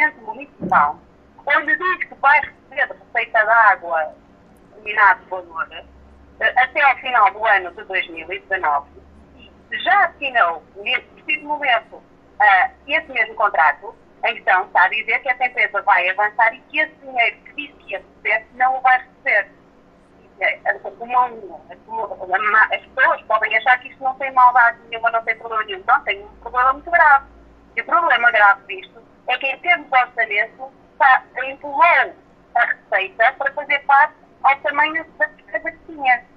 orçamento municipal, onde diz que vai receber de receita de água determinado valor até ao final do ano de 2019, se já assinou, nesse preciso momento, esse mesmo contrato, então está a dizer que essa empresa vai avançar e que esse dinheiro que disse que ia receber não o vai receber. As pessoas podem achar que isto não tem maldade nenhuma, não tem problema nenhum. Não, tem um problema muito grave. E o problema grave disto é que, em termos de orçamento, empurrou a receita para fazer face ao tamanho da despesa que tinha.